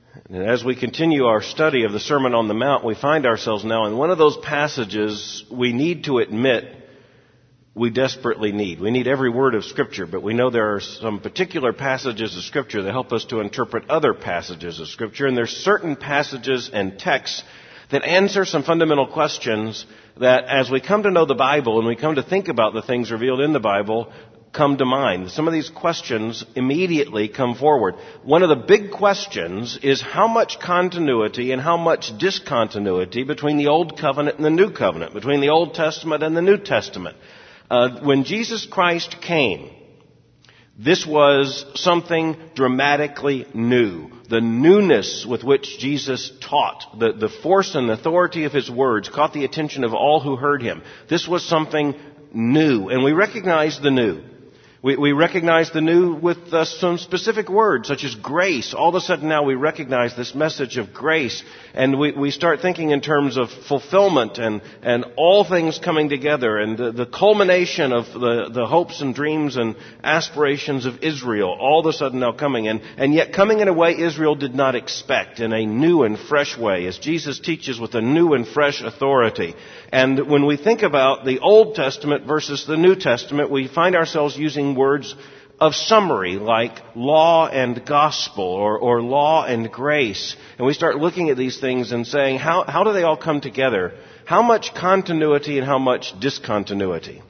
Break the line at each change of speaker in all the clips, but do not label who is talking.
And as we continue our study of the Sermon on the Mount, we find ourselves now in one of those passages we need to admit we desperately need. We need every word of Scripture, but we know there are some particular passages of Scripture that help us to interpret other passages of Scripture, and there's certain passages and texts that answer some fundamental questions that as we come to know the Bible and we come to think about the things revealed in the Bible, come to mind. Some of these questions immediately come forward. One of the big questions is how much continuity and how much discontinuity between the Old Covenant and the New Covenant, between the Old Testament and the New Testament. When Jesus Christ came, this was something dramatically new. The newness with which Jesus taught, the force and authority of His words caught the attention of all who heard Him. This was something new, and we recognize the new. We recognize the new with some specific words, such as grace. All of a sudden now we recognize this message of grace, and we start thinking in terms of fulfillment and all things coming together, and the culmination of the hopes and dreams and aspirations of Israel, all of a sudden now coming, and yet coming in a way Israel did not expect, in a new and fresh way, as Jesus teaches with a new and fresh authority. And when we think about the Old Testament versus the New Testament, we find ourselves using words of summary like law and gospel or law and grace. And we start looking at these things and saying, how do they all come together? How much continuity and how much discontinuity?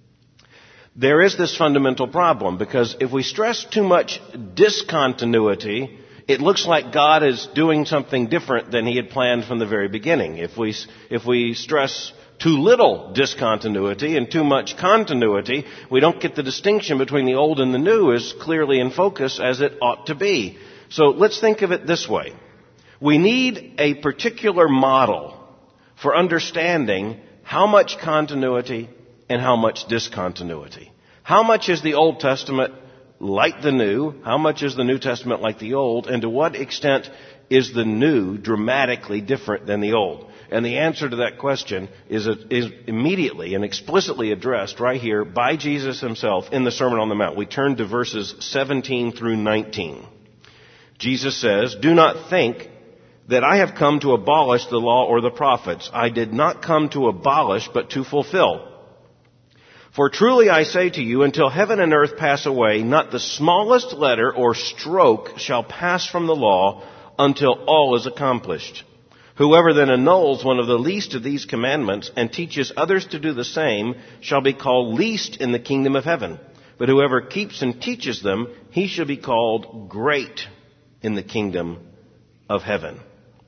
There is this fundamental problem, because if we stress too much discontinuity, it looks like God is doing something different than He had planned from the very beginning. If we stress too little discontinuity and too much continuity, we don't get the distinction between the old and the new as clearly in focus as it ought to be. So let's think of it this way. We need a particular model for understanding how much continuity and how much discontinuity. How much is the Old Testament like the New? How much is the New Testament like the Old? And to what extent is the New dramatically different than the Old? And the answer to that question is immediately and explicitly addressed right here by Jesus Himself in the Sermon on the Mount. We turn to verses 17 through 19. Jesus says, "Do not think that I have come to abolish the law or the prophets. I did not come to abolish, but to fulfill. For truly I say to you, until heaven and earth pass away, not the smallest letter or stroke shall pass from the law until all is accomplished. Whoever then annuls one of the least of these commandments and teaches others to do the same shall be called least in the kingdom of heaven. But whoever keeps and teaches them, he shall be called great in the kingdom of heaven."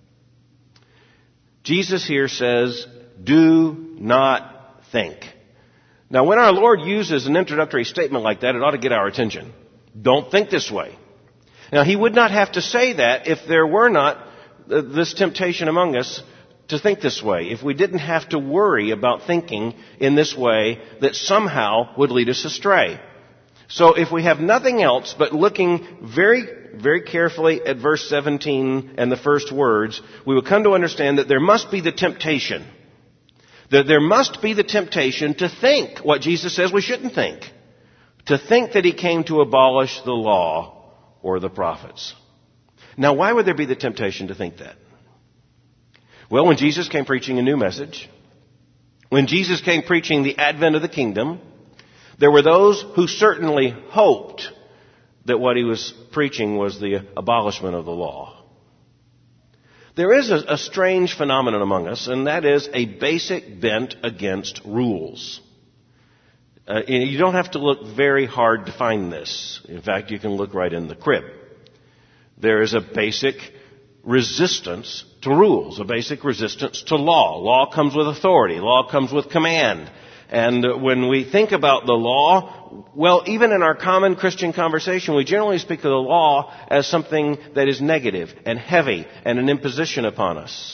Jesus here says, do not think. Now, when our Lord uses an introductory statement like that, it ought to get our attention. Don't think this way. Now, He would not have to say that if there were not this temptation among us to think this way, if we didn't have to worry about thinking in this way that somehow would lead us astray. So if we have nothing else but looking very, very carefully at verse 17 and the first words, we will come to understand that there must be the temptation. That there must be the temptation to think what Jesus says we shouldn't think. To think that He came to abolish the law or the prophets. Now, why would there be the temptation to think that? Well, when Jesus came preaching a new message, when Jesus came preaching the advent of the kingdom, there were those who certainly hoped that what He was preaching was the abolishment of the law. There is a strange phenomenon among us, and that is a basic bent against rules. You don't have to look very hard to find this. In fact, you can look right in the crib. There is a basic resistance to rules, a basic resistance to law. Law comes with authority. Law comes with command. And when we think about the law, well, even in our common Christian conversation, we generally speak of the law as something that is negative and heavy and an imposition upon us.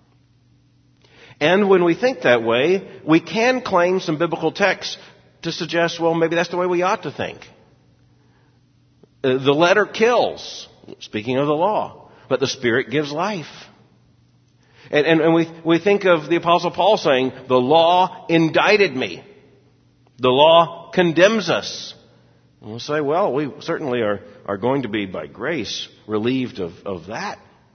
And when we think that way, we can claim some biblical texts to suggest, well, maybe that's the way we ought to think. The letter kills, speaking of the law, but the Spirit gives life. And we think of the Apostle Paul saying, the law indicted me. The law condemns us. And we'll say, well, we certainly are going to be, by grace, relieved of that.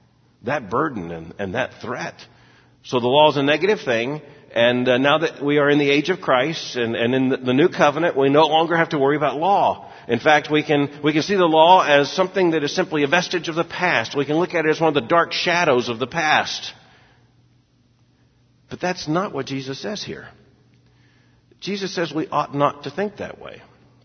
that burden and that threat. So the law is a negative thing, and now that we are in the age of Christ and in the new covenant, we no longer have to worry about law. In fact, we can see the law as something that is simply a vestige of the past. We can look at it as one of the dark shadows of the past. But that's not what Jesus says here. Jesus says we ought not to think that way.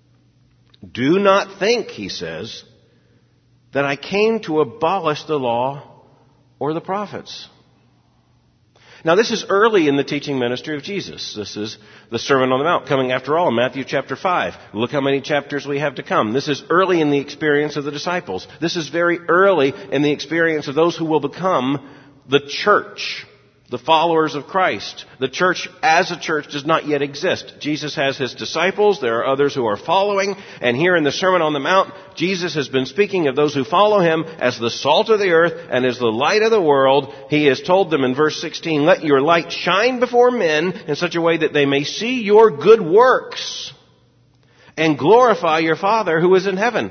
Do not think, he says, that I came to abolish the law or the prophets. Now, this is early in the teaching ministry of Jesus. This is the Sermon on the Mount, coming after all in Matthew chapter 5. Look how many chapters we have to come. This is early in the experience of the disciples. This is very early in the experience of those who will become the church, the followers of Christ. The church as a church does not yet exist. Jesus has his disciples. There are others who are following. And here in the Sermon on the Mount, Jesus has been speaking of those who follow him as the salt of the earth and as the light of the world. He has told them in verse 16, let your light shine before men in such a way that they may see your good works and glorify your Father who is in heaven.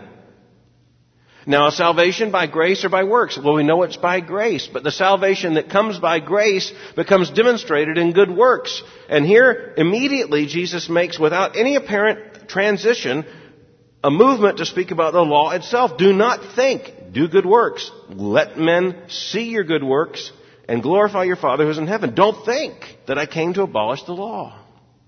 Now, salvation by grace or by works? Well, we know it's by grace, but the salvation that comes by grace becomes demonstrated in good works. And here, immediately, Jesus makes, without any apparent transition, a movement to speak about the law itself. Do not think, do good works. Let men see your good works and glorify your Father who is in heaven. Don't think that I came to abolish the law.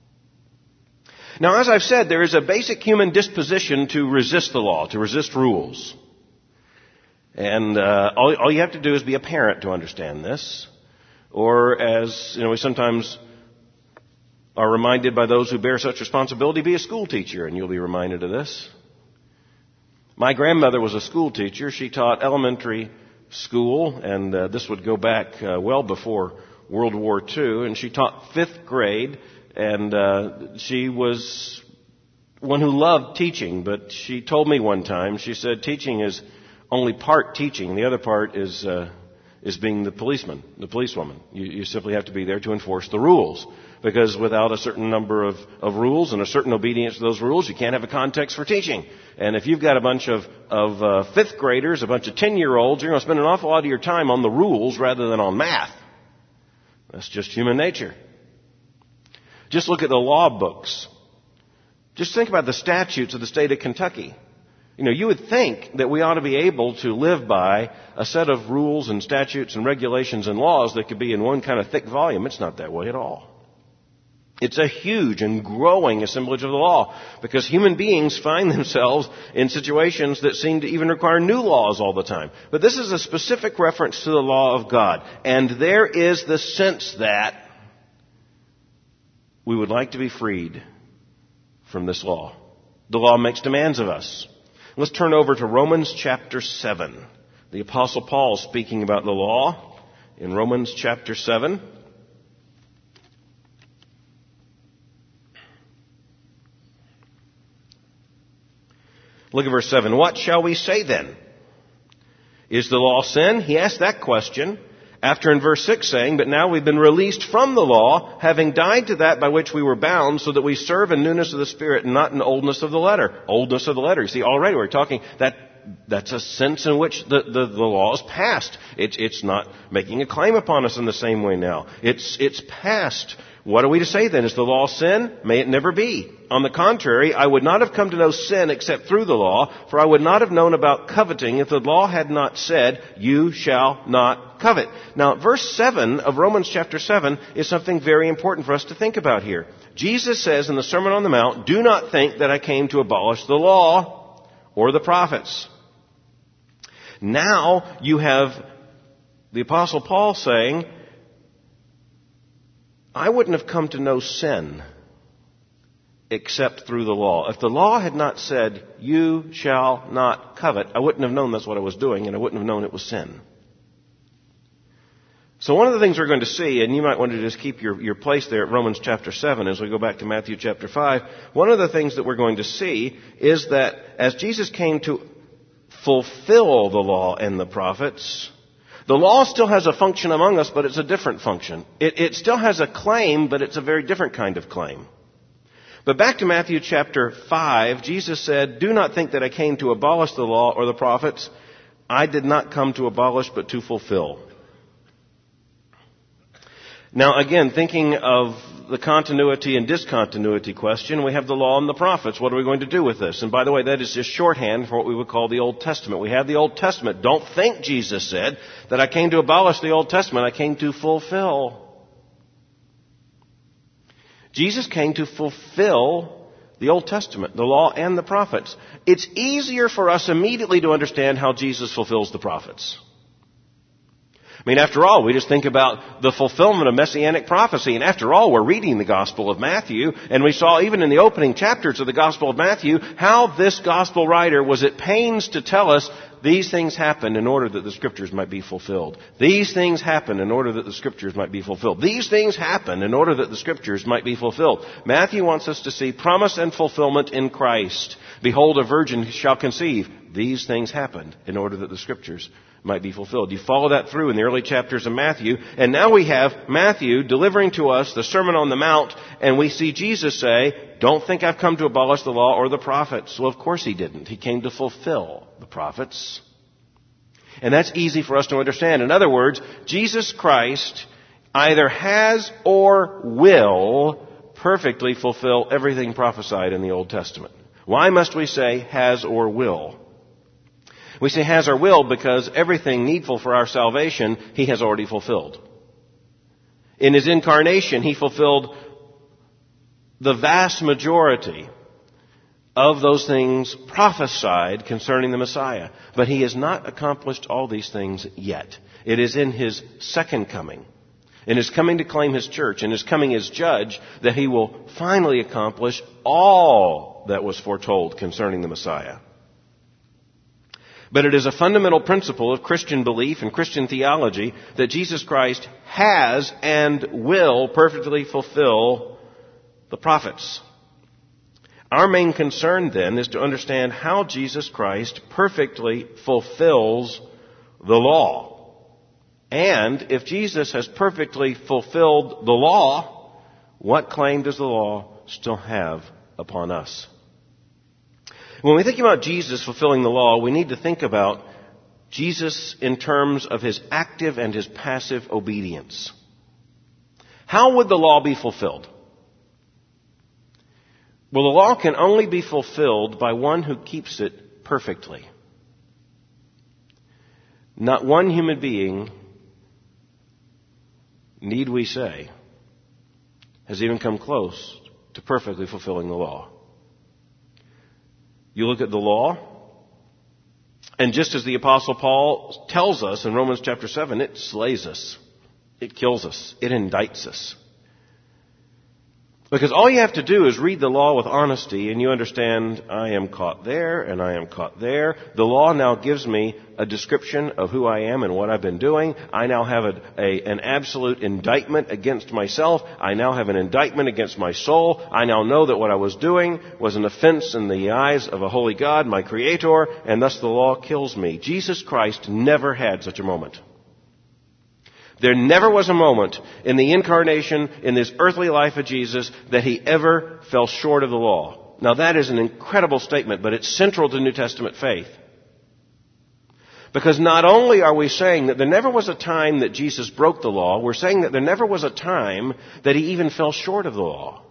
Now, as I've said, there is a basic human disposition to resist the law, to resist rules. And all you have to do is be a parent to understand this. Or as, we sometimes are reminded by those who bear such responsibility, be a school teacher, and you'll be reminded of this. My grandmother was a school teacher. She taught elementary school, and this would go back well before World War II. And she taught 5th grade, and she was one who loved teaching. But she told me one time, she said, teaching is only part teaching. The other part is being the policeman, the policewoman. You simply have to be there to enforce the rules. Because without a certain number of rules and a certain obedience to those rules, you can't have a context for teaching. And if you've got a bunch of 5th graders, a bunch of 10-year-olds, you're going to spend an awful lot of your time on the rules rather than on math. That's just human nature. Just look at the law books. Just think about the statutes of the state of Kentucky. You would think that we ought to be able to live by a set of rules and statutes and regulations and laws that could be in one kind of thick volume. It's not that way at all. It's a huge and growing assemblage of the law because human beings find themselves in situations that seem to even require new laws all the time. But this is a specific reference to the law of God. And there is the sense that we would like to be freed from this law. The law makes demands of us. Let's turn over to Romans chapter 7. The Apostle Paul speaking about the law in Romans chapter 7. Look at verse 7. What shall we say then? Is the law sin? He asked that question. After in verse 6 saying, but now we've been released from the law, having died to that by which we were bound, so that we serve in newness of the Spirit and not in oldness of the letter. Oldness of the letter. You see, already we're talking that's a sense in which the law is past. It's not making a claim upon us in the same way now. It's past. What are we to say then? Is the law sin? May it never be. On the contrary, I would not have come to know sin except through the law, for I would not have known about coveting if the law had not said, you shall not covet. Now, verse 7 of Romans chapter 7 is something very important for us to think about here. Jesus says in the Sermon on the Mount, do not think that I came to abolish the law or the prophets. Now you have the Apostle Paul saying, I wouldn't have come to know sin except through the law. If the law had not said, you shall not covet, I wouldn't have known that's what I was doing, and I wouldn't have known it was sin. So one of the things we're going to see, and you might want to just keep your place there at Romans chapter 7 as we go back to Matthew chapter 5, one of the things that we're going to see is that as Jesus came to fulfill the law and the prophets, the law still has a function among us, but it's a different function. It still has a claim, but it's a very different kind of claim. But back to Matthew chapter 5, Jesus said, do not think that I came to abolish the law or the prophets. I did not come to abolish, but to fulfill. Now again, thinking of the continuity and discontinuity question, we have the law and the prophets. What are we going to do with this? And by the way, that is just shorthand for what we would call the Old Testament. We have the Old Testament. Don't think Jesus said that I came to abolish the Old Testament. I came to fulfill. Jesus came to fulfill the Old Testament, the law and the prophets. It's easier for us immediately to understand how Jesus fulfills the prophets. I mean, after all, we just think about the fulfillment of Messianic prophecy. And after all, we're reading the Gospel of Matthew. And we saw even in the opening chapters of the Gospel of Matthew how this Gospel writer was at pains to tell us these things happened in order that the Scriptures might be fulfilled. These things happened in order that the Scriptures might be fulfilled. These things happened in order that the Scriptures might be fulfilled. Matthew wants us to see promise and fulfillment in Christ. Behold, a virgin shall conceive. These things happened in order that the Scriptures might be fulfilled. You follow that through in the early chapters of Matthew, and now we have Matthew delivering to us the Sermon on the Mount, and we see Jesus say, don't think I've come to abolish the law or the prophets. Well, of course he didn't. He came to fulfill the prophets. And that's easy for us to understand. In other words, Jesus Christ either has or will perfectly fulfill everything prophesied in the Old Testament. Why must we say has or will? We say has or will because everything needful for our salvation, he has already fulfilled. In his incarnation, he fulfilled the vast majority of those things prophesied concerning the Messiah. But he has not accomplished all these things yet. It is in his second coming, in his coming to claim his church, in his coming as judge, that he will finally accomplish all that was foretold concerning the Messiah. But it is a fundamental principle of Christian belief and Christian theology that Jesus Christ has and will perfectly fulfill the prophets. Our main concern then is to understand how Jesus Christ perfectly fulfills the law. And if Jesus has perfectly fulfilled the law, what claim does the law still have upon us? When we think about Jesus fulfilling the law, we need to think about Jesus in terms of his active and his passive obedience. How would the law be fulfilled? Well, the law can only be fulfilled by one who keeps it perfectly. Not one human being, need we say, has even come close to perfectly fulfilling the law. You look at the law, and just as the Apostle Paul tells us in Romans chapter 7, it slays us. It kills us. It indicts us. Because all you have to do is read the law with honesty, and you understand, I am caught there, and I am caught there. The law now gives me a description of who I am and what I've been doing. I now have an absolute indictment against myself. I now have an indictment against my soul. I now know that what I was doing was an offense in the eyes of a holy God, my Creator, and thus the law kills me. Jesus Christ never had such a moment. There never was a moment in the incarnation, in this earthly life of Jesus, that he ever fell short of the law. Now that is an incredible statement, but it's central to New Testament faith. Because not only are we saying that there never was a time that Jesus broke the law, we're saying that there never was a time that he even fell short of the law.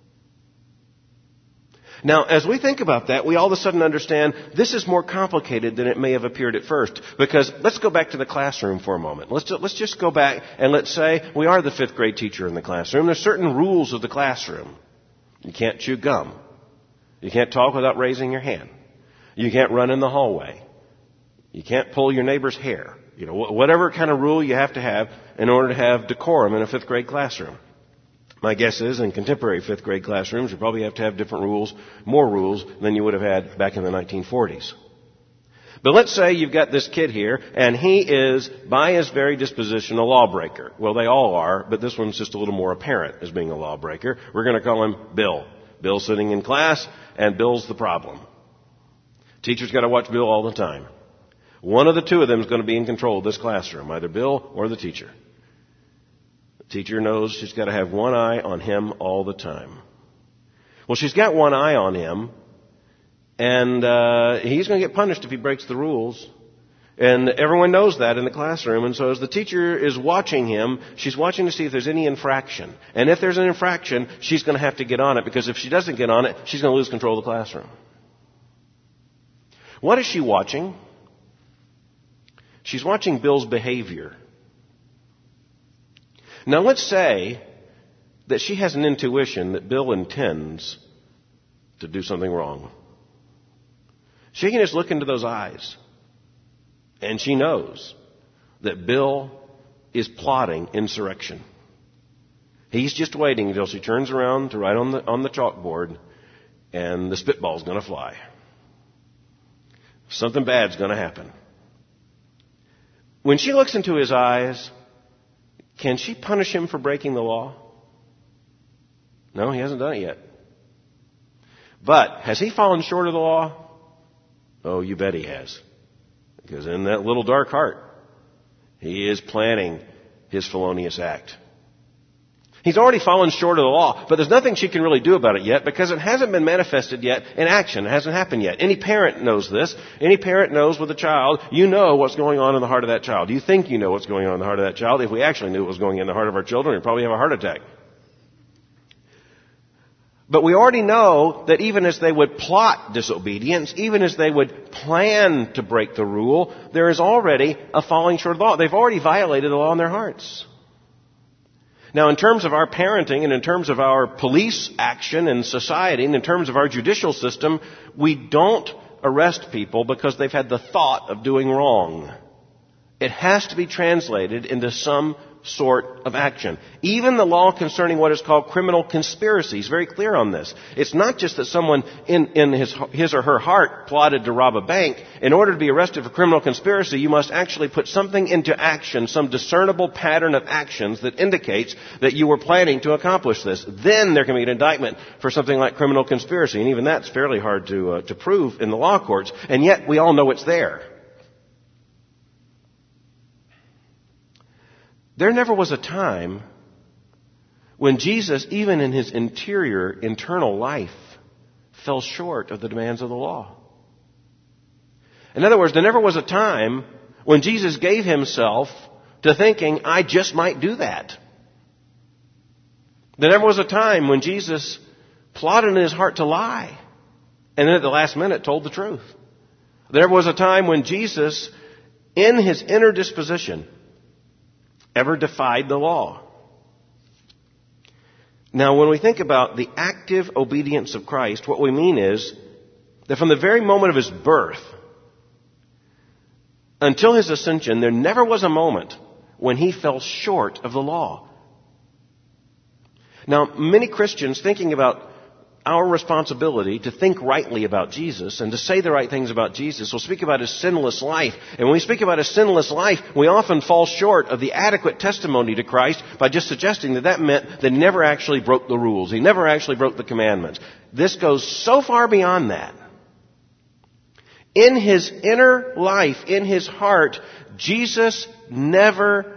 Now, as we think about that, we all of a sudden understand this is more complicated than it may have appeared at first. Because let's go back to the classroom for a moment. Let's just go back and let's say we are the fifth grade teacher in the classroom. There's certain rules of the classroom. You can't chew gum. You can't talk without raising your hand. You can't run in the hallway. You can't pull your neighbor's hair. You know, whatever kind of rule you have to have in order to have decorum in a fifth grade classroom. My guess is in contemporary fifth grade classrooms, you probably have to have different rules, more rules than you would have had back in the 1940s. But let's say you've got this kid here, and he is, by his very disposition, a lawbreaker. Well, they all are, but this one's just a little more apparent as being a lawbreaker. We're going to call him Bill. Bill's sitting in class, and Bill's the problem. Teacher's got to watch Bill all the time. One of the two of them is going to be in control of this classroom, either Bill or the teacher. Teacher knows she's got to have one eye on him all the time. Well, she's got one eye on him, and he's going to get punished if he breaks the rules. And everyone knows that in the classroom. And so as the teacher is watching him, she's watching to see if there's any infraction. And if there's an infraction, she's going to have to get on it, because if she doesn't get on it, she's going to lose control of the classroom. What is she watching? She's watching Bill's behavior. Now let's say that she has an intuition that Bill intends to do something wrong. She can just look into those eyes, and she knows that Bill is plotting insurrection. He's just waiting until she turns around to write on the chalkboard, and the spitball's going to fly. Something bad's going to happen. When she looks into his eyes, can she punish him for breaking the law? No, he hasn't done it yet. But has he fallen short of the law? Oh, you bet he has. Because in that little dark heart, he is planning his felonious act. He's already fallen short of the law, but there's nothing she can really do about it yet, because it hasn't been manifested yet in action. It hasn't happened yet. Any parent knows this. Any parent knows with a child, you know what's going on in the heart of that child. You think you know what's going on in the heart of that child. If we actually knew what was going on in the heart of our children, we'd probably have a heart attack. But we already know that even as they would plot disobedience, even as they would plan to break the rule, there is already a falling short of the law. They've already violated the law in their hearts. Now, in terms of our parenting and in terms of our police action in society and in terms of our judicial system, we don't arrest people because they've had the thought of doing wrong. It has to be translated into some sort of action. Even the law concerning what is called criminal conspiracy is very clear on this. It's not just that someone in his or her heart plotted to rob a bank. In order to be arrested for criminal conspiracy, you must actually put something into action, some discernible pattern of actions that indicates that you were planning to accomplish this. Then there can be an indictment for something like criminal conspiracy, and even that's fairly hard to prove in the law courts, and yet we all know it's there. There never was a time when Jesus, even in his internal life, fell short of the demands of the law. In other words, there never was a time when Jesus gave himself to thinking, I just might do that. There never was a time when Jesus plotted in his heart to lie, and then at the last minute told the truth. There never was a time when Jesus, in his inner disposition, ever defied the law. Now, when we think about the active obedience of Christ, what we mean is that from the very moment of his birth until his ascension, there never was a moment when he fell short of the law. Now, many Christians, thinking about our responsibility to think rightly about Jesus and to say the right things about Jesus, will speak about his sinless life. And when we speak about his sinless life, we often fall short of the adequate testimony to Christ by just suggesting that meant that he never actually broke the rules. He never actually broke the commandments. This goes so far beyond that. In his inner life, in his heart, Jesus never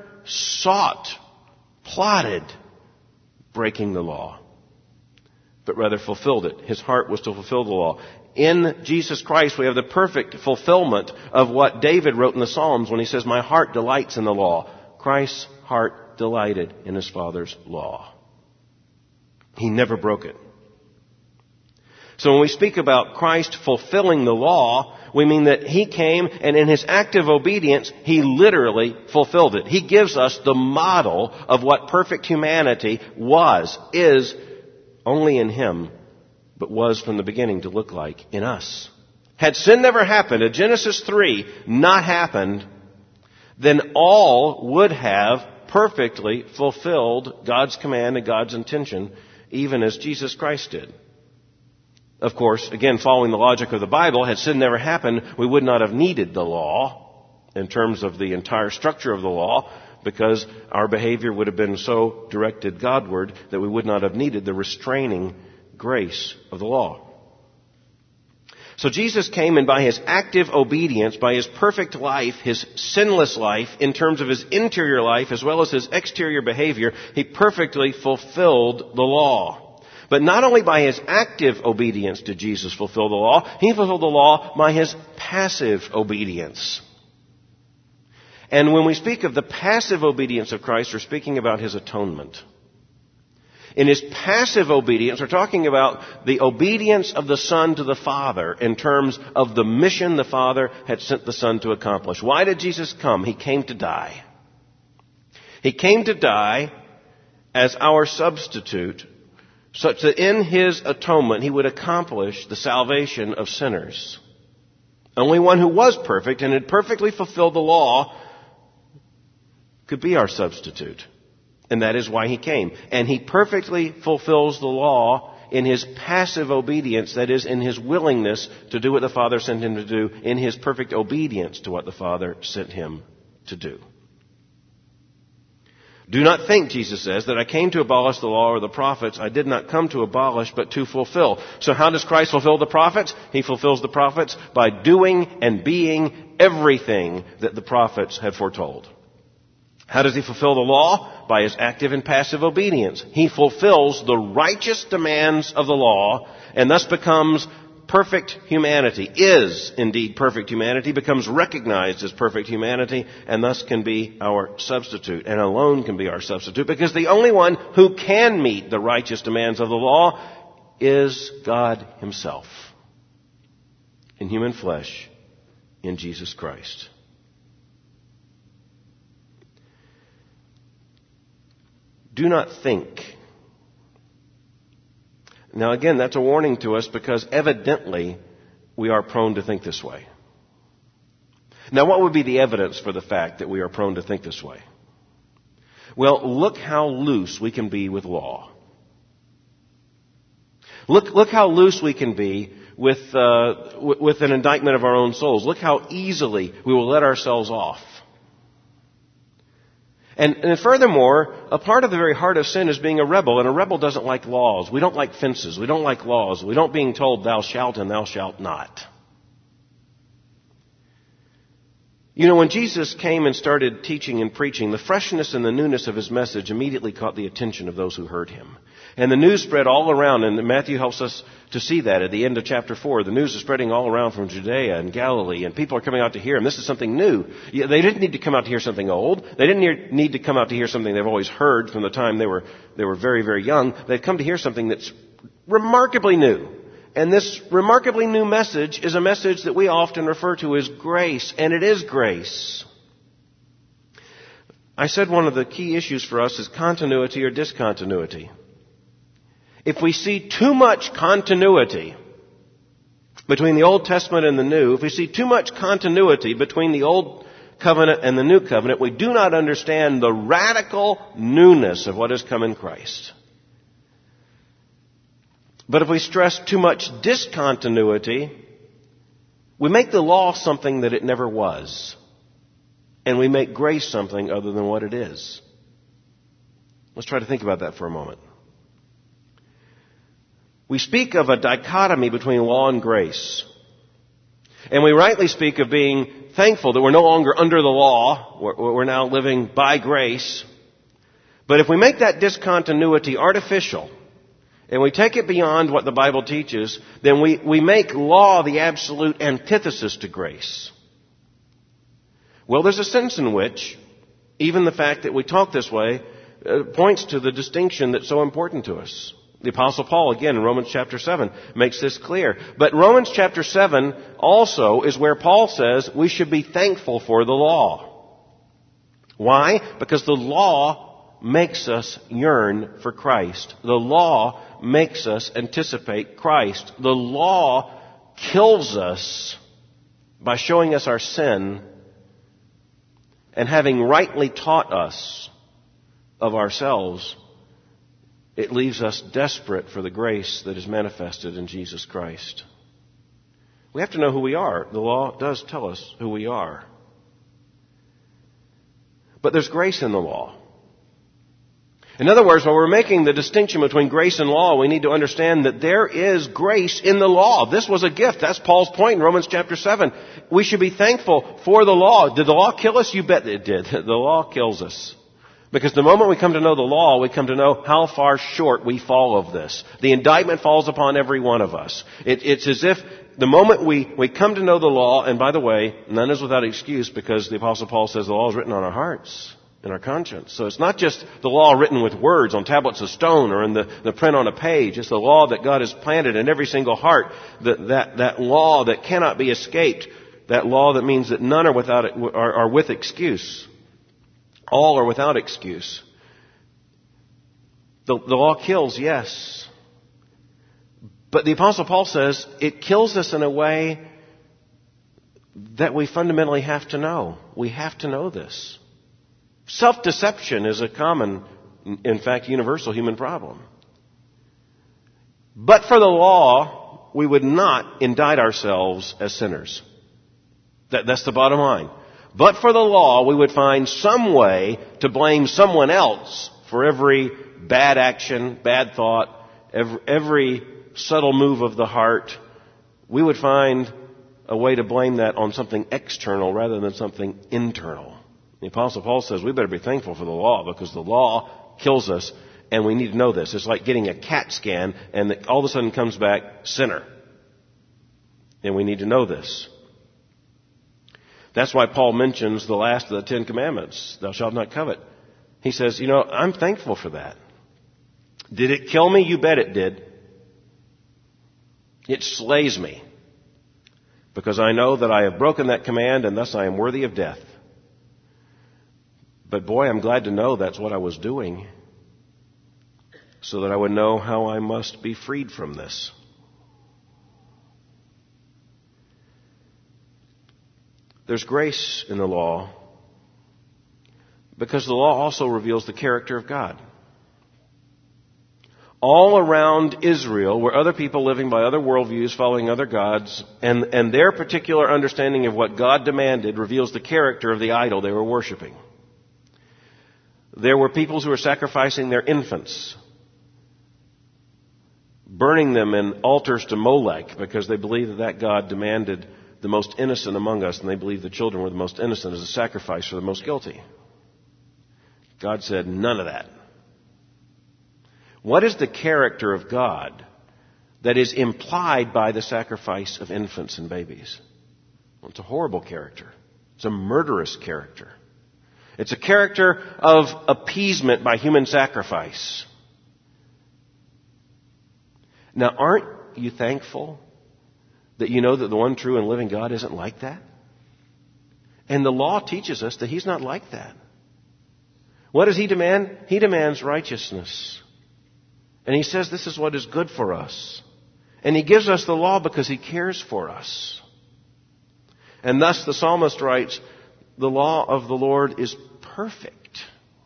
plotted breaking the law, but rather fulfilled it. His heart was to fulfill the law. In Jesus Christ, we have the perfect fulfillment of what David wrote in the Psalms when he says, my heart delights in the law. Christ's heart delighted in his Father's law. He never broke it. So when we speak about Christ fulfilling the law, we mean that he came and in his active obedience, he literally fulfilled it. He gives us the model of what perfect humanity is only in him, but was from the beginning to look like in us. Had sin never happened, had Genesis 3 not happened, then all would have perfectly fulfilled God's command and God's intention, even as Jesus Christ did. Of course, again, following the logic of the Bible, had sin never happened, we would not have needed the law in terms of the entire structure of the law, because our behavior would have been so directed Godward that we would not have needed the restraining grace of the law. So Jesus came, and by his active obedience, by his perfect life, his sinless life, in terms of his interior life as well as his exterior behavior, he perfectly fulfilled the law. But not only by his active obedience did Jesus fulfill the law, he fulfilled the law by his passive obedience. And when we speak of the passive obedience of Christ, we're speaking about His atonement. In His passive obedience, we're talking about the obedience of the Son to the Father in terms of the mission the Father had sent the Son to accomplish. Why did Jesus come? He came to die. He came to die as our substitute, such that in His atonement He would accomplish the salvation of sinners. Only one who was perfect and had perfectly fulfilled the law could be our substitute. And that is why He came. And He perfectly fulfills the law in His passive obedience, that is, in His willingness to do what the Father sent Him to do, in His perfect obedience to what the Father sent Him to do. Do not think, Jesus says, that I came to abolish the law or the prophets. I did not come to abolish, but to fulfill. So how does Christ fulfill the prophets? He fulfills the prophets by doing and being everything that the prophets had foretold. How does He fulfill the law? By His active and passive obedience. He fulfills the righteous demands of the law and thus becomes perfect humanity, is indeed perfect humanity, becomes recognized as perfect humanity, and thus can be our substitute, and alone can be our substitute, because the only one who can meet the righteous demands of the law is God Himself in human flesh in Jesus Christ. Do not think. Now again, that's a warning to us because evidently we are prone to think this way. Now what would be the evidence for the fact that we are prone to think this way? Well, look how loose we can be with law. Look how loose we can be with an indictment of our own souls. Look how easily we will let ourselves off. And furthermore, a part of the very heart of sin is being a rebel, and a rebel doesn't like laws. We don't like fences. We don't like laws. We don't being told thou shalt and thou shalt not. You know, when Jesus came and started teaching and preaching, the freshness and the newness of His message immediately caught the attention of those who heard Him. And the news spread all around, and Matthew helps us to see that at the end of chapter 4. The news is spreading all around from Judea and Galilee, and people are coming out to hear Him. This is something new. They didn't need to come out to hear something old. They didn't need to come out to hear something they've always heard from the time they were very, very young. They've come to hear something that's remarkably new. And this remarkably new message is a message that we often refer to as grace, and it is grace. I said one of the key issues for us is continuity or discontinuity. If we see too much continuity between the Old Testament and the New, if we see too much continuity between the Old Covenant and the New Covenant, we do not understand the radical newness of what has come in Christ. But if we stress too much discontinuity, we make the law something that it never was. And we make grace something other than what it is. Let's try to think about that for a moment. We speak of a dichotomy between law and grace. And we rightly speak of being thankful that we're no longer under the law. We're now living by grace. But if we make that discontinuity artificial, and we take it beyond what the Bible teaches, then we make law the absolute antithesis to grace. Well, there's a sense in which even the fact that we talk this way points to the distinction that's so important to us. The Apostle Paul, again, in Romans chapter 7, makes this clear. But Romans chapter 7 also is where Paul says we should be thankful for the law. Why? Because the law makes us yearn for Christ. The law makes us anticipate Christ. The law kills us by showing us our sin and having rightly taught us of ourselves. It leaves us desperate for the grace that is manifested in Jesus Christ. We have to know who we are. The law does tell us who we are. But there's grace in the law. In other words, when we're making the distinction between grace and law, we need to understand that there is grace in the law. This was a gift. That's Paul's point in Romans chapter 7. We should be thankful for the law. Did the law kill us? You bet it did. The law kills us. Because the moment we come to know the law, we come to know how far short we fall of this. The indictment falls upon every one of us. It's as if the moment we come to know the law, and by the way, none is without excuse because the Apostle Paul says the law is written on our hearts, in our conscience. So it's not just the law written with words on tablets of stone or in the print on a page. It's the law that God has planted in every single heart. That law that cannot be escaped. That law that means that none are with excuse. All are without excuse. The law kills, yes. But the Apostle Paul says it kills us in a way that we fundamentally have to know. We have to know this. Self-deception is a common, in fact, universal human problem. But for the law, we would not indict ourselves as sinners. That's the bottom line. But for the law, we would find some way to blame someone else for every bad action, bad thought, every subtle move of the heart. We would find a way to blame that on something external rather than something internal. The Apostle Paul says we better be thankful for the law because the law kills us and we need to know this. It's like getting a CAT scan and all of a sudden comes back sinner. And we need to know this. That's why Paul mentions the last of the 10 Commandments, thou shalt not covet. He says, I'm thankful for that. Did it kill me? You bet it did. It slays me because I know that I have broken that command and thus I am worthy of death. But boy, I'm glad to know that's what I was doing so that I would know how I must be freed from this. There's grace in the law because the law also reveals the character of God. All around Israel were other people living by other worldviews, following other gods, and their particular understanding of what God demanded reveals the character of the idol they were worshiping. There were peoples who were sacrificing their infants, burning them in altars to Molech because they believed that God demanded the most innocent among us, and they believed the children were the most innocent as a sacrifice for the most guilty. God said, none of that. What is the character of God that is implied by the sacrifice of infants and babies? Well, it's a horrible character. It's a murderous character. It's a character of appeasement by human sacrifice. Now, aren't you thankful that you know that the one true and living God isn't like that? And the law teaches us that He's not like that. What does He demand? He demands righteousness. And He says this is what is good for us. And He gives us the law because He cares for us. And thus the psalmist writes, the law of the Lord is perfect.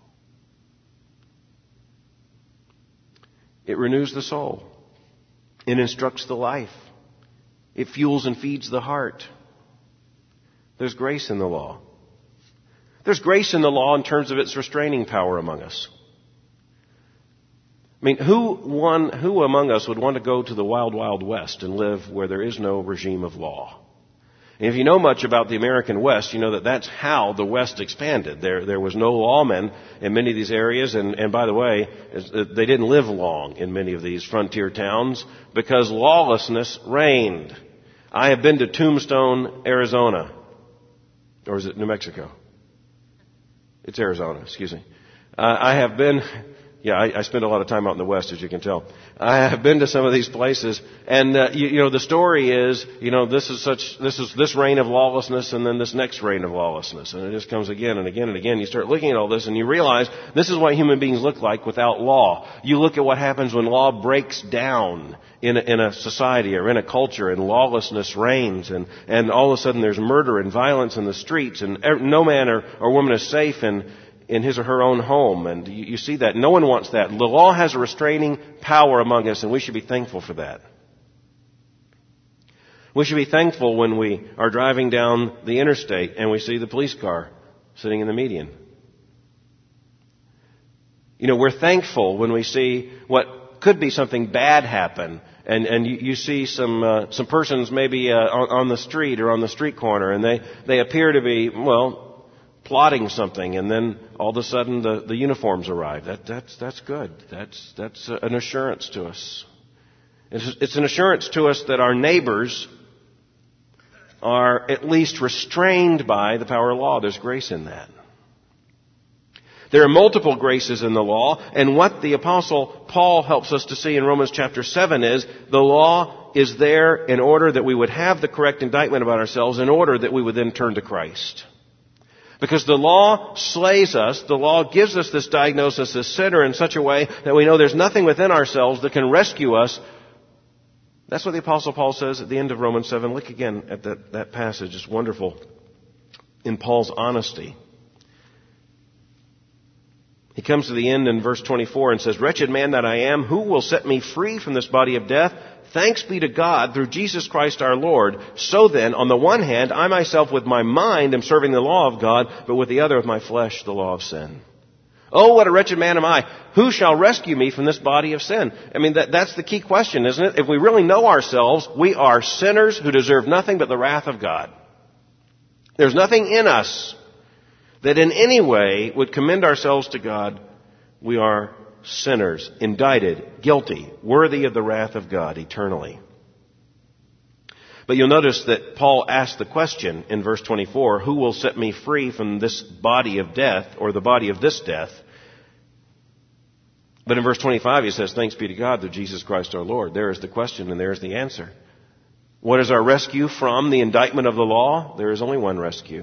It renews the soul. It instructs the life. It fuels and feeds the heart. There's grace in the law. There's grace in the law in terms of its restraining power among us. I mean, who among us would want to go to the wild, wild West and live where there is no regime of law? And if you know much about the American West, you know that that's how the West expanded. There was no lawmen in many of these areas, and by the way, they didn't live long in many of these frontier towns because lawlessness reigned. I have been to Tombstone, Arizona. Or is it New Mexico? It's Arizona, excuse me. I have been... Yeah, I spend a lot of time out in the West, as you can tell. I have been to some of these places, and the story is, this reign of lawlessness, and then this next reign of lawlessness, and it just comes again and again and again. You start looking at all this, and you realize this is what human beings look like without law. You look at what happens when law breaks down in a society or in a culture, and lawlessness reigns, and all of a sudden there's murder and violence in the streets, and no man or woman is safe in his or her own home. And you see that. No one wants that. The law has a restraining power among us, and we should be thankful for that. We should be thankful when we are driving down the interstate and we see the police car sitting in the median. We're thankful when we see what could be something bad happen, and you see some persons maybe on the street or on the street corner, and they appear to be, plotting something, and then all of a sudden the uniforms arrive. That's good. That's an assurance to us. It's an assurance to us that our neighbors are at least restrained by the power of law. There's grace in that. There are multiple graces in the law, and what the Apostle Paul helps us to see in Romans chapter 7 is the law is there in order that we would have the correct indictment about ourselves, in order that we would then turn to Christ. Because the law slays us, the law gives us this diagnosis as sinner in such a way that we know there's nothing within ourselves that can rescue us. That's what the Apostle Paul says at the end of Romans 7. Look again at that passage. It's wonderful in Paul's honesty. He comes to the end in verse 24 and says, "Wretched man that I am, who will set me free from this body of death? Thanks be to God through Jesus Christ our Lord. So then, on the one hand, I myself with my mind am serving the law of God, but with the other of my flesh, the law of sin. Oh, what a wretched man am I! Who shall rescue me from this body of sin?" I mean, that's the key question, isn't it? If we really know ourselves, we are sinners who deserve nothing but the wrath of God. There's nothing in us that in any way would commend ourselves to God. We are sinners, indicted, guilty, worthy of the wrath of God eternally. But you'll notice that Paul asked the question in verse 24, who will set me free from this body of death, or the body of this death? But in verse 25 he says, thanks be to God through Jesus Christ our Lord. There is the question and there is the answer. What is our rescue from the indictment of the law? There is only one rescue.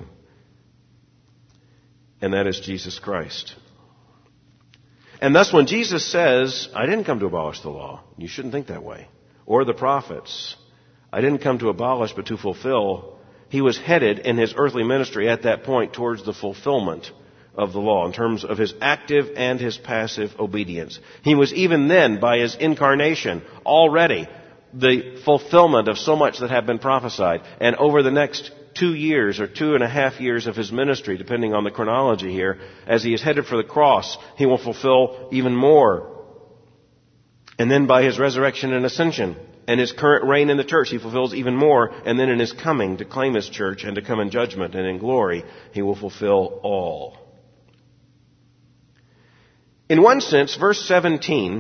And that is Jesus Christ. And thus when Jesus says, I didn't come to abolish the law, you shouldn't think that way, or the prophets, I didn't come to abolish but to fulfill, he was headed in his earthly ministry at that point towards the fulfillment of the law in terms of his active and his passive obedience. He was even then, by his incarnation, already the fulfillment of so much that had been prophesied. And over the next 2 years or 2.5 years of his ministry, depending on the chronology here, as he is headed for the cross, he will fulfill even more. And then by his resurrection and ascension and his current reign in the church, he fulfills even more. And then in his coming to claim his church and to come in judgment and in glory, he will fulfill all. In one sense, verse 17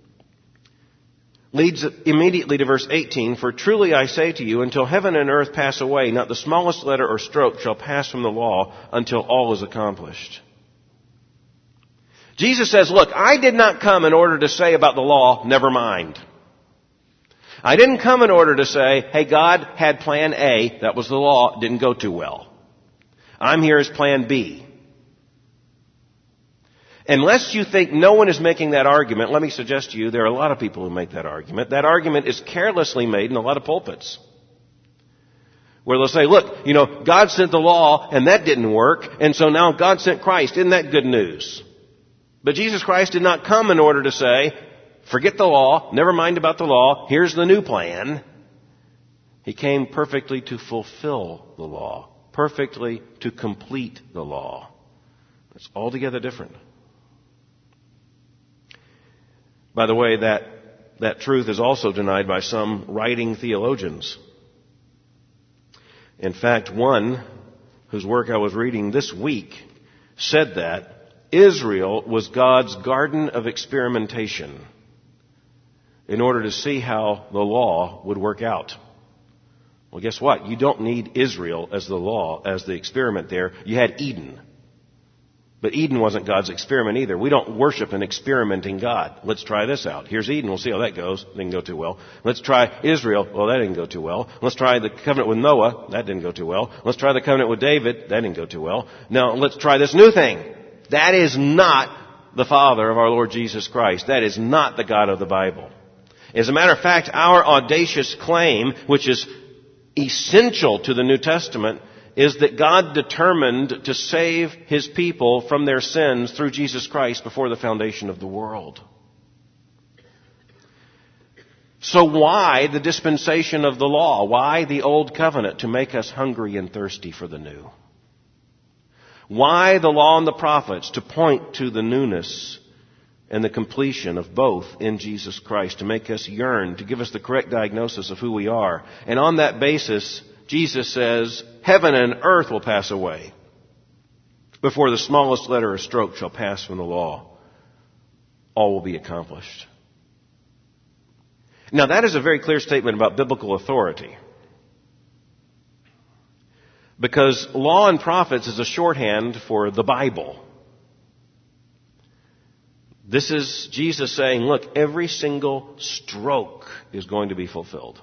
leads immediately to verse 18, for truly I say to you, until heaven and earth pass away, not the smallest letter or stroke shall pass from the law until all is accomplished. Jesus says, look, I did not come in order to say about the law, never mind. I didn't come in order to say, hey, God had plan A, that was the law, it didn't go too well. I'm here as plan B. Unless you think no one is making that argument, let me suggest to you there are a lot of people who make that argument. That argument is carelessly made in a lot of pulpits. Where they'll say, look, God sent the law and that didn't work, and so now God sent Christ. Isn't that good news? But Jesus Christ did not come in order to say, forget the law, never mind about the law, here's the new plan. He came perfectly to fulfill the law, perfectly to complete the law. It's altogether different. By the way, that truth is also denied by some writing theologians. In fact, one whose work I was reading this week said that Israel was God's garden of experimentation in order to see how the law would work out. Well, guess what? You don't need Israel as the law, as the experiment there. You had Eden. But Eden wasn't God's experiment either. We don't worship an experimenting God. Let's try this out. Here's Eden. We'll see how that goes. Didn't go too well. Let's try Israel. Well, that didn't go too well. Let's try the covenant with Noah. That didn't go too well. Let's try the covenant with David. That didn't go too well. Now, let's try this new thing. That is not the Father of our Lord Jesus Christ. That is not the God of the Bible. As a matter of fact, our audacious claim, which is essential to the New Testament, is that God determined to save His people from their sins through Jesus Christ before the foundation of the world. So why the dispensation of the law? Why the old covenant? To make us hungry and thirsty for the new. Why the law and the prophets? To point to the newness and the completion of both in Jesus Christ. To make us yearn, to give us the correct diagnosis of who we are. And on that basis, Jesus says, heaven and earth will pass away before the smallest letter or stroke shall pass from the law. All will be accomplished. Now that is a very clear statement about biblical authority. Because law and prophets is a shorthand for the Bible. This is Jesus saying, look, every single stroke is going to be fulfilled.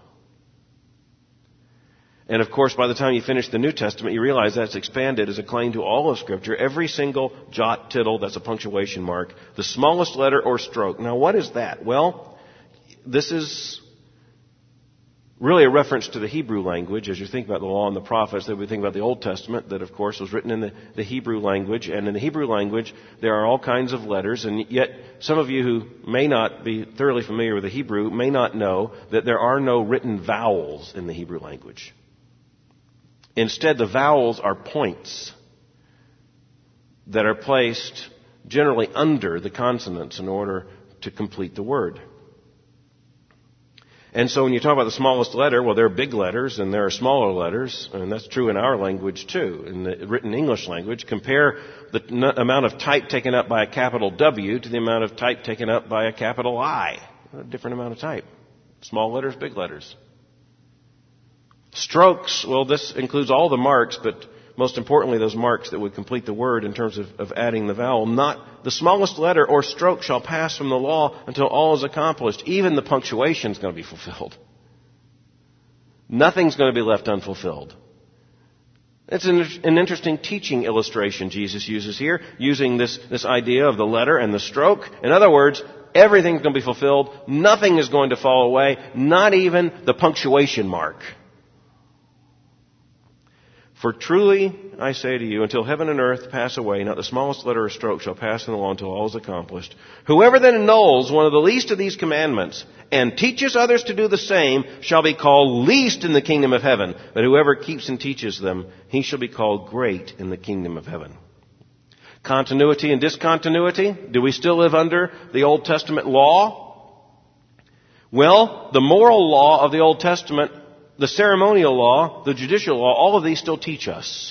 And of course, by the time you finish the New Testament, you realize that's expanded as a claim to all of Scripture. Every single jot, tittle, that's a punctuation mark, the smallest letter or stroke. Now, what is that? Well, this is really a reference to the Hebrew language. As you think about the law and the prophets, that we think about the Old Testament, that of course was written in the Hebrew language. And in the Hebrew language, there are all kinds of letters. And yet, some of you who may not be thoroughly familiar with the Hebrew may not know that there are no written vowels in the Hebrew language. Instead, the vowels are points that are placed generally under the consonants in order to complete the word. And so when you talk about the smallest letter, well, there are big letters and there are smaller letters, and that's true in our language too, in the written English language. Compare the amount of type taken up by a capital W to the amount of type taken up by a capital I. A different amount of type. Small letters, big letters. Strokes, well, this includes all the marks, but most importantly, those marks that would complete the word in terms of adding the vowel. Not the smallest letter or stroke shall pass from the law until all is accomplished. Even the punctuation is going to be fulfilled. Nothing's going to be left unfulfilled. It's an interesting teaching illustration Jesus uses here, using this idea of the letter and the stroke. In other words, everything's going to be fulfilled. Nothing is going to fall away, not even the punctuation mark. For truly, I say to you, until heaven and earth pass away, not the smallest letter or stroke shall pass in the law until all is accomplished. Whoever then annuls one of the least of these commandments and teaches others to do the same shall be called least in the kingdom of heaven. But whoever keeps and teaches them, he shall be called great in the kingdom of heaven. Continuity and discontinuity. Do we still live under the Old Testament law? Well, the moral law of the Old Testament, the ceremonial law, the judicial law, all of these still teach us.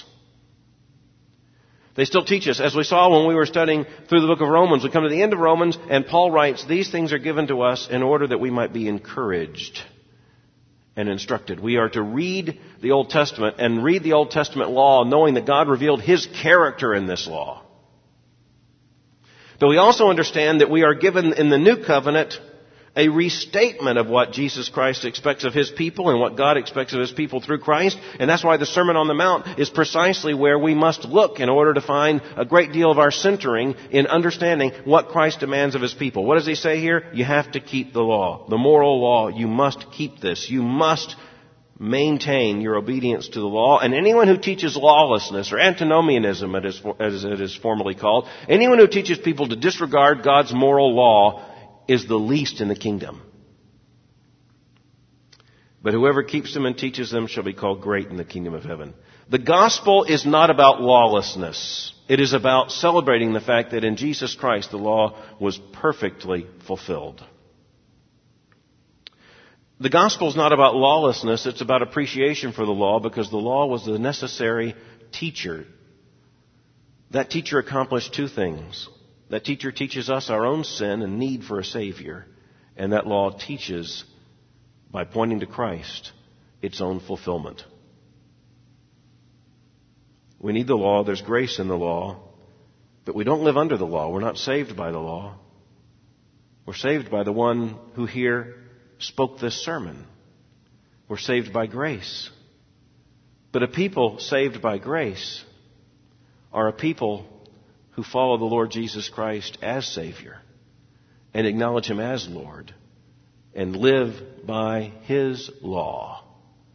They still teach us. As we saw when we were studying through the book of Romans, we come to the end of Romans, and Paul writes, these things are given to us in order that we might be encouraged and instructed. We are to read the Old Testament and read the Old Testament law knowing that God revealed His character in this law. But we also understand that we are given in the New Covenant a restatement of what Jesus Christ expects of His people and what God expects of His people through Christ. And that's why the Sermon on the Mount is precisely where we must look in order to find a great deal of our centering in understanding what Christ demands of His people. What does He say here? You have to keep the law. The moral law. You must keep this. You must maintain your obedience to the law. And anyone who teaches lawlessness, or antinomianism as it is formally called, anyone who teaches people to disregard God's moral law is the least in the kingdom. But whoever keeps them and teaches them shall be called great in the kingdom of heaven. The gospel is not about lawlessness. It is about celebrating the fact that in Jesus Christ the law was perfectly fulfilled. The gospel is not about lawlessness. It's about appreciation for the law, because the law was the necessary teacher. That teacher accomplished two things. That teacher teaches us our own sin and need for a Savior. And that law teaches, by pointing to Christ, its own fulfillment. We need the law. There's grace in the law. But we don't live under the law. We're not saved by the law. We're saved by the one who here spoke this sermon. We're saved by grace. But a people saved by grace are a people who follow the Lord Jesus Christ as Savior and acknowledge Him as Lord and live by His law.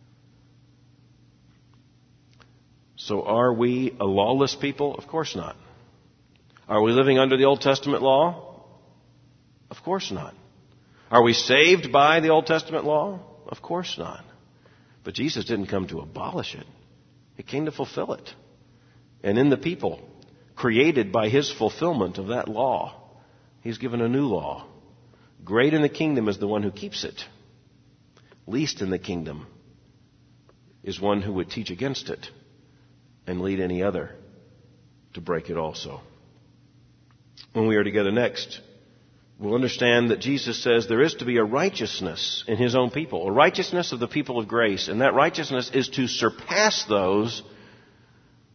So are we a lawless people? Of course not. Are we living under the Old Testament law? Of course not. Are we saved by the Old Testament law? Of course not. But Jesus didn't come to abolish it. He came to fulfill it. And in the people created by His fulfillment of that law, He's given a new law. Great in the kingdom is the one who keeps it. Least in the kingdom is one who would teach against it and lead any other to break it also. When we are together next, we'll understand that Jesus says there is to be a righteousness in His own people, a righteousness of the people of grace, and that righteousness is to surpass those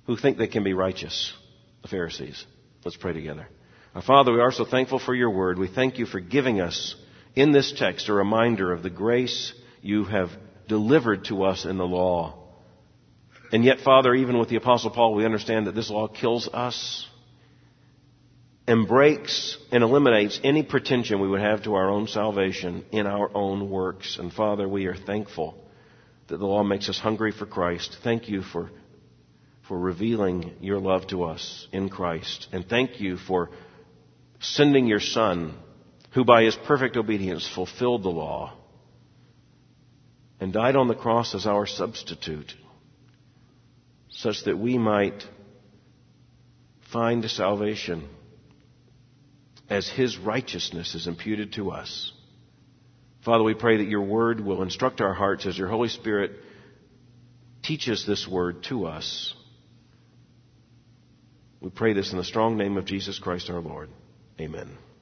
who think they can be righteous, the Pharisees. Let's pray together. Our Father, we are so thankful for your word. We thank you for giving us in this text a reminder of the grace you have delivered to us in the law. And yet, Father, even with the Apostle Paul, we understand that this law kills us and breaks and eliminates any pretension we would have to our own salvation in our own works. And Father, we are thankful that the law makes us hungry for Christ. Thank you for revealing your love to us in Christ. And thank you for sending your Son, who by his perfect obedience fulfilled the law and died on the cross as our substitute, such that we might find salvation as his righteousness is imputed to us. Father, we pray that your word will instruct our hearts as your Holy Spirit teaches this word to us. We pray this in the strong name of Jesus Christ our Lord. Amen.